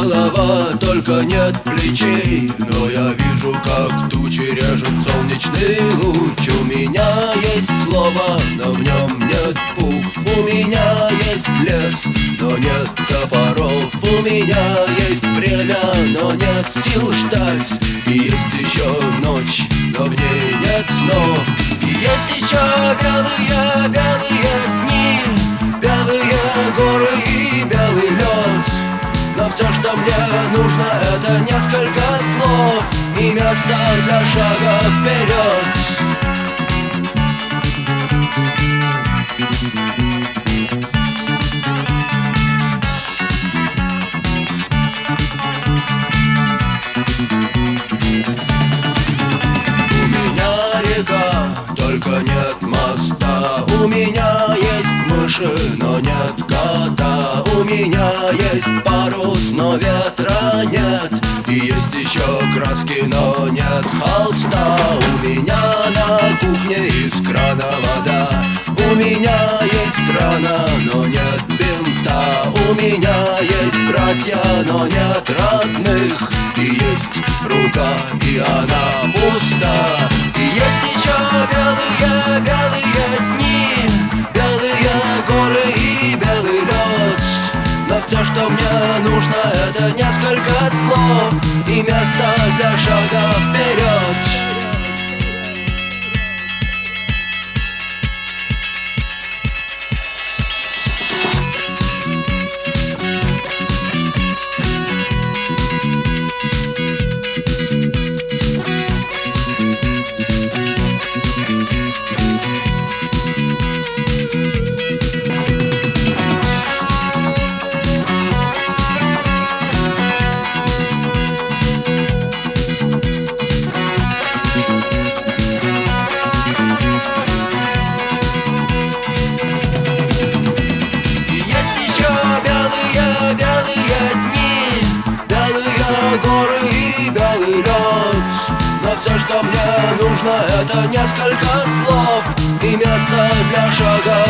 голова, только нет плечей. Но я вижу, как тучи режет солнечный луч. У меня есть слово, но в нем нет букв. У меня есть лес, но нет топоров. У меня есть время, но нет сил ждать. И есть еще ночь, но в ней нет снов. И есть еще белые, белые дни, белые горы и белый лед. Но все, что мне нужно, это несколько слов и место для шага вперед. У меня река, только нет моста. У меня есть мыши, но нет кота. У меня есть парус, но ветра нет. И есть еще краски, но нет холста. У меня на кухне из крана вода. У меня есть рана, но нет бинта. У меня есть братья, но нет родных. И есть рука, и она пуста. И есть еще белые, белые дни, белые горы и белый лед. Но все, что мне нужно, это несколько слов и место для шага вперед. Белые дни, белые горы и белый лед. Но все, что мне нужно, это несколько слов и место для шага